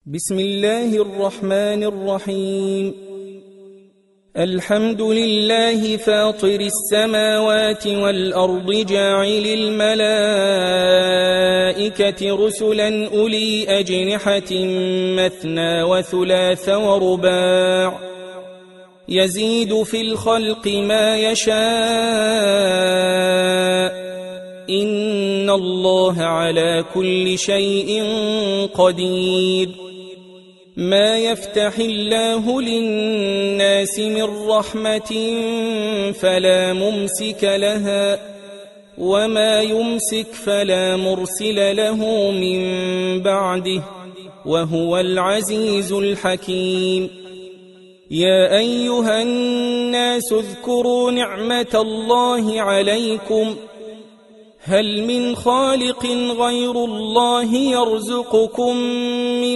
بسم الله الرحمن الرحيم. الحمد لله فاطر السماوات والأرض جاعل الملائكة رسلا أولي أجنحة مثنى وثلاث ورباع يزيد في الخلق ما يشاء إن الله على كل شيء قدير. ما يفتح الله للناس من رحمة فلا ممسك لها وما يمسك فلا مرسل له من بعده وهو العزيز الحكيم. يا أيها الناس اذكروا نعمة الله عليكم هل من خالق غير الله يرزقكم من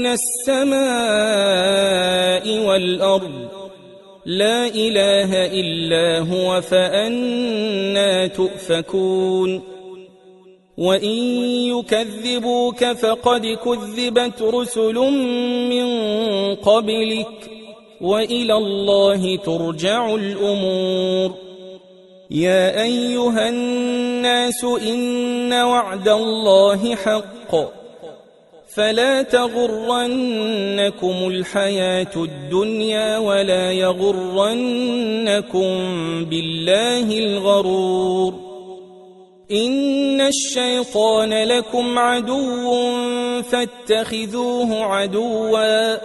السماء والأرض لا إله إلا هو فأنى تؤفكون. وإن يكذبوك فقد كذبت رسل من قبلك وإلى الله ترجع الأمور. يا أيها الناس إن وعد الله حق فلا تغرنكم الحياة الدنيا ولا يغرنكم بالله الغرور. إن الشيطان لكم عدو فاتخذوه عدوا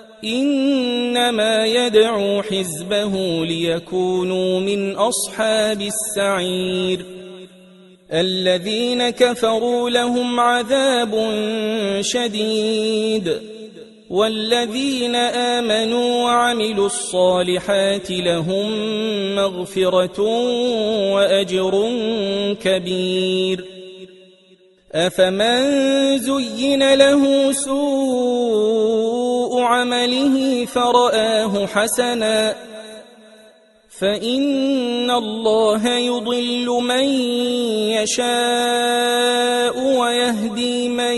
إنما يدعو حزبه ليكونوا من أصحاب السعير. الذين كفروا لهم عذاب شديد والذين آمنوا وعملوا الصالحات لهم مغفرة وأجر كبير. أفمن زين له سوء عمله فرآه حسنا فإن الله يضل من يشاء ويهدي من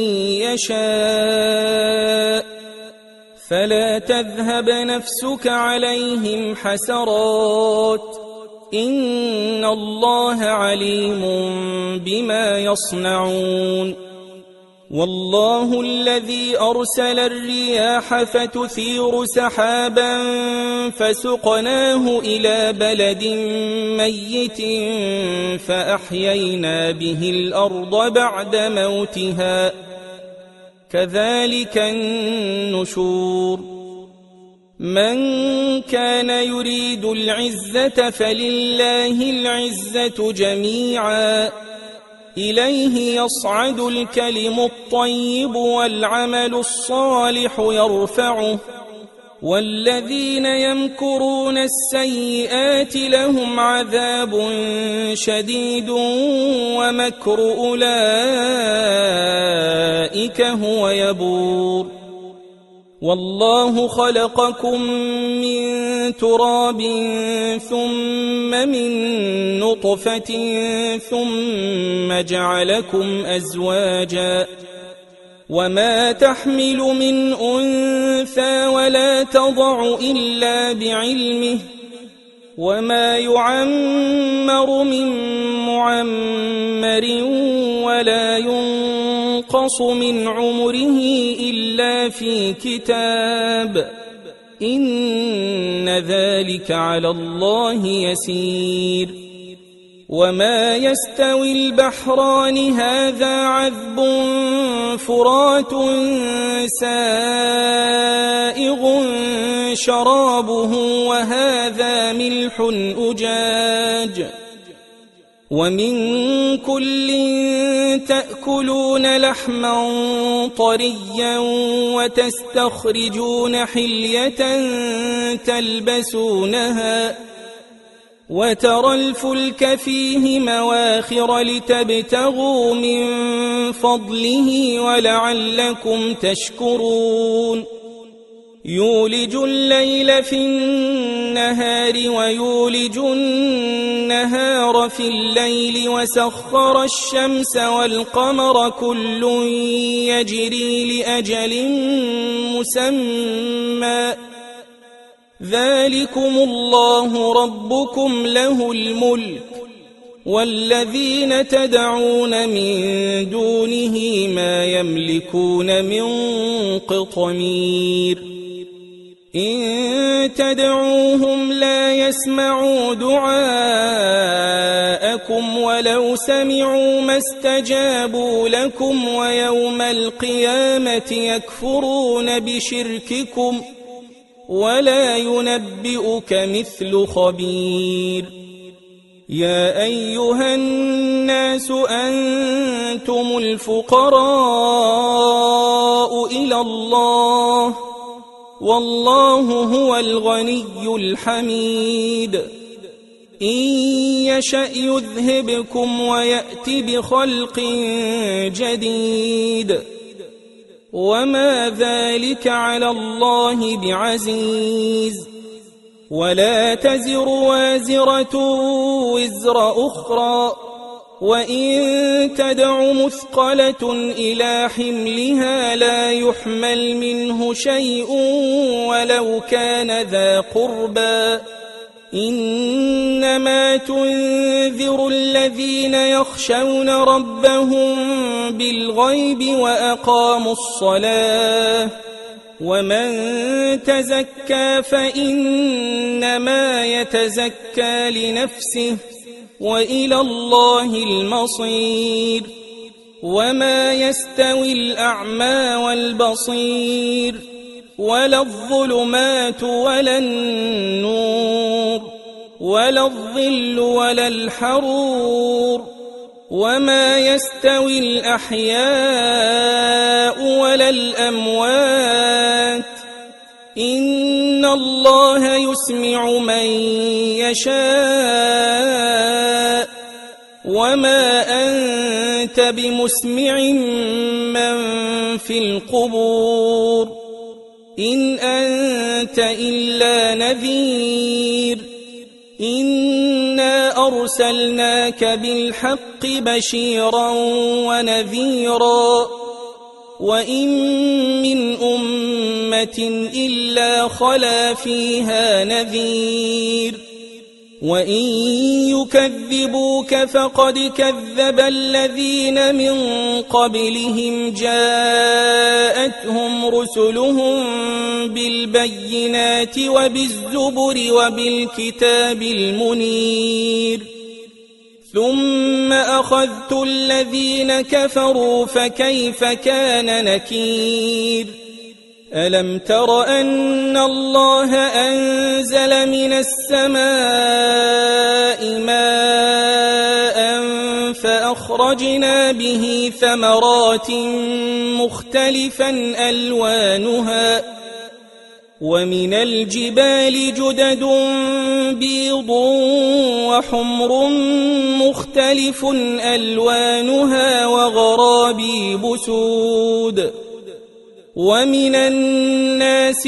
يشاء فلا تذهب نفسك عليهم حسرات إن الله عليم بما يصنعون. والله الذي أرسل الرياح فتثير سحابا فسقناه إلى بلد ميت فأحيينا به الأرض بعد موتها كذلك النشور. من كان يريد العزة فلله العزة جميعا إليه يصعد الكلم الطيب والعمل الصالح يرفعه والذين يمكرون السيئات لهم عذاب شديد ومكر أولئك هو يبور. والله خلقكم من تراب ثم من نطفة ثم جعلكم أزواجا وما تحمل من أنثى ولا تضع إلا بعلمه وما يعمر من معمر ولا ينقص من عمره إلا في كتاب إن ذلك على الله يسير. وما يستوي البحران هذا عذب فرات سائغ شرابه وهذا ملح أجاج ومن كل تأكلون لحما طريا وتستخرجون حلية تلبسونها وترى الفلك فيه مواخر لتبتغوا من فضله ولعلكم تشكرون. يولج الليل في النهار ويولج النهار في الليل وسخر الشمس والقمر كل يجري لأجل مسمى ذلكم الله ربكم له الملك والذين تدعون من دونه ما يملكون من قطمير إن تدعوهم لا يسمعوا دعاءكم ولو سمعوا ما استجابوا لكم ويوم القيامة يكفرون بشرككم ولا ينبئك مثل خبير يا أيها الناس أنتم الفقراء إلى الله والله هو الغني الحميد إن يشأ يذهبكم ويأت بخلق جديد وما ذلك على الله بعزيز ولا تزر وازرة وزر أخرى وإن تدع مثقلة إلى حملها لا يحمل منه شيء ولو كان ذا قربى إنما تنذر الذين يخشون ربهم بالغيب وأقاموا الصلاة ومن تزكى فإنما يتزكى لنفسه وإلى الله المصير وما يستوي الأعمى والبصير ولا الظلمات ولا النور ولا الظل ولا الحرور وما يستوي الأحياء ولا الأموات إن الله يسمع من يشاء وما أنت بمسمع من في القبور إن أنت إلا نذير إنا أرسلناك بالحق بشيرا ونذيرا وإن من أمة إلا خلا فيها نذير وإن يكذبوك فقد كذب الذين من قبلهم جاءتهم رسلهم بالبينات وبالزبر وبالكتاب المنير ثم أخذت الذين كفروا فكيف كان نكير ألم تر أن الله أنزل من السماء ماء فأخرجنا به ثمرات مختلفا ألوانها ومن الجبال جدد بيض وحمر مختلف ألوانها وغرابيب سود ومن الناس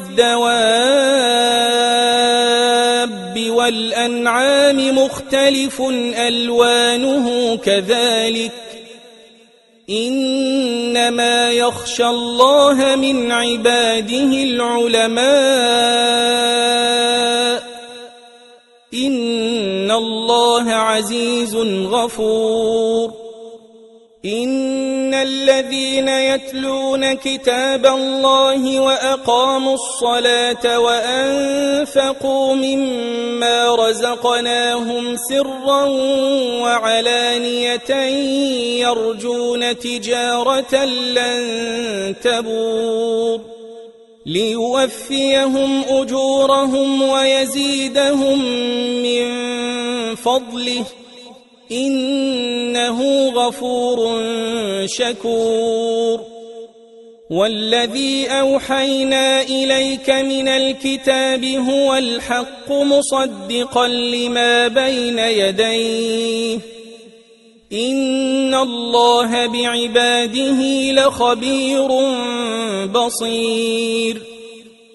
والدواب والأنعام مختلف ألوانه كذلك إنما يخشى الله من عباده العلماء إن الله عزيز غفور إن الذين يتلون كتاب الله وأقاموا الصلاة وأنفقوا مما رزقناهم سرا وعلانية يرجون تجارة لن تبور ليوفيهم أجورهم ويزيدهم من فضله إنه غفور شكور والذي أوحينا إليك من الكتاب هو الحق مصدقا لما بين يديه إن الله بعباده لخبير بصير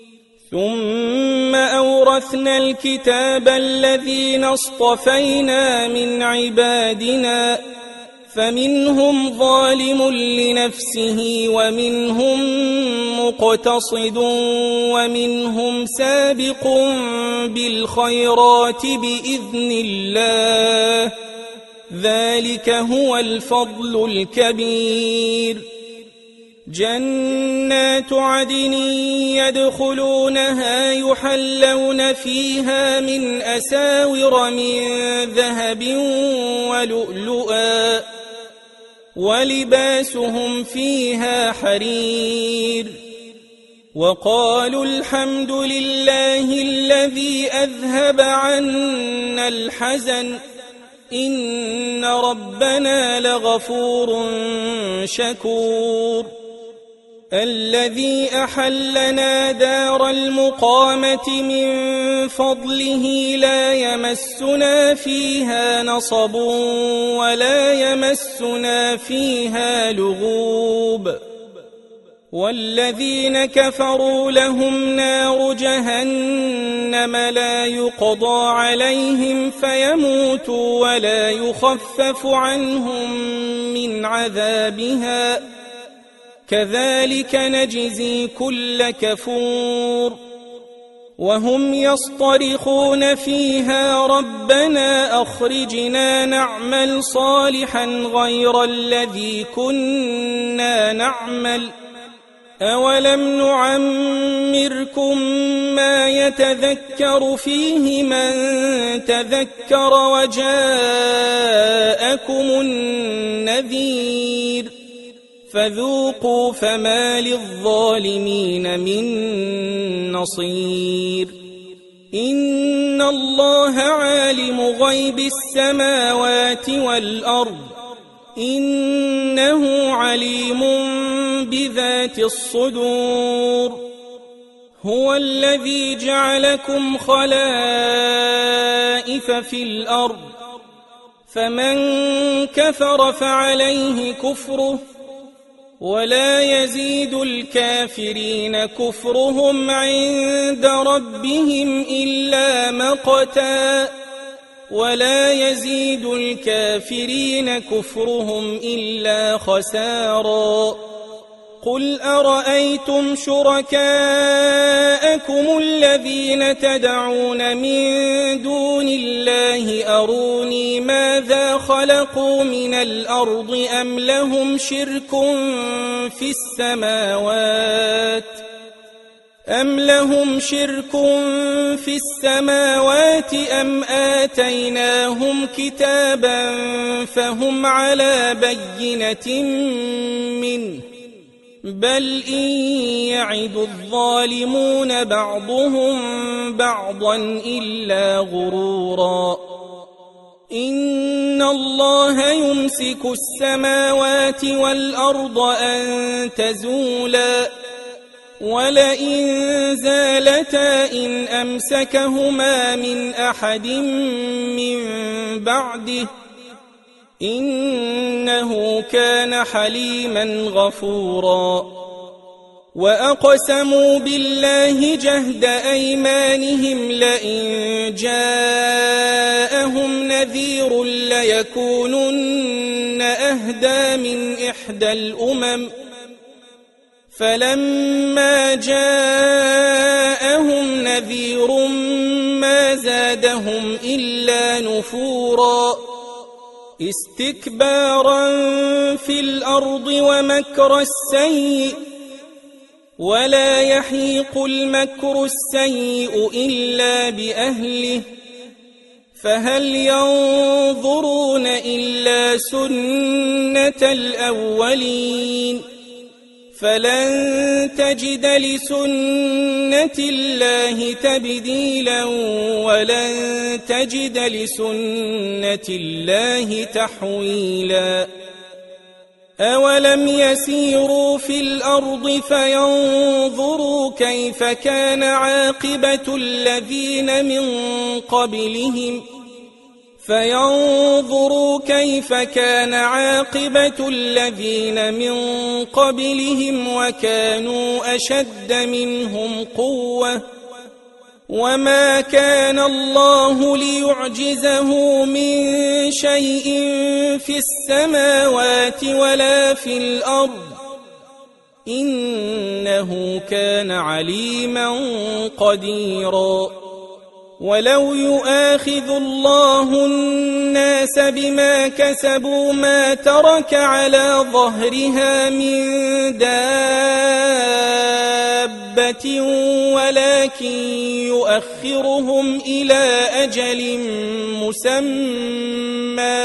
ثم أورثنا الكتاب الذين اصطفينا من عبادنا فمنهم ظالم لنفسه ومنهم مقتصد ومنهم سابق بالخيرات بإذن الله ذلك هو الفضل الكبير. جنات عدن يدخلونها يحلون فيها من أساور من ذهب ولؤلؤا ولباسهم فيها حرير. وقالوا الحمد لله الذي أذهب عنا الحزن إن ربنا لغفور شكور. الذي أحلنا دار المقامة من فضله لا يمسنا فيها نصب ولا يمسنا فيها لغوب. والذين كفروا لهم نار جهنم لا يقضى عليهم فيموتوا ولا يخفف عنهم من عذابها كذلك نجزي كل كفور. وهم يصطرخون فيها ربنا أخرجنا نعمل صالحا غير الذي كنا نعمل أولم نعمركم ما يتذكر فيه من تذكر وجاءكم النذير فذوقوا فما للظالمين من نصير. إن الله عالم غيب السماوات والأرض إنه عليم بذات الصدور. هو الذي جعلكم خلائف في الأرض فمن كفر فعليه كفره ولا يزيد الكافرين كفرهم عند ربهم إلا مقتا ولا يزيد الكافرين كفرهم إلا خسارا. قل أرأيتم شركاءكم الذين تدعون من دون الله أروني ماذا خلقوا من الأرض أم لهم شرك في السماوات أم آتيناهم كتابا فهم على بينة منه بل إن يعد الظالمون بعضهم بعضا إلا غرورا. إن الله يمسك السماوات والأرض أن تزولا ولئن زالتا إن أمسكهما من أحد من بعده إنه كان حليما غفورا. وأقسموا بالله جهد أيمانهم لئن جاءهم نذير ليكونن أهدى من إحدى الأمم فلما جاءهم نذير ما زادهم إلا نفورا استكبارا في الأرض ومكر السيء ولا يحيق المكر السيء إلا بأهله فهل ينظرون إلا سنة الأولين فلن تجد لسنة الله تبديلا ولن تجد لسنة الله تحويلا. أولم يسيروا في الأرض فينظروا كيف كان عاقبة الذين من قبلهم وكانوا أشد منهم قوة وما كان الله ليعجزه من شيء في السماوات ولا في الأرض إنه كان عليما قديرا ولو يؤاخذ الله الناس بما كسبوا ما ترك على ظهرها من دابة ولكن يؤخرهم إلى أجل مسمى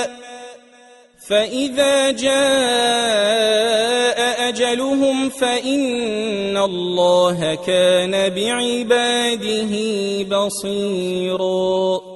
فإذا جاء أجلهم فإن الله كان بعباده بصيراً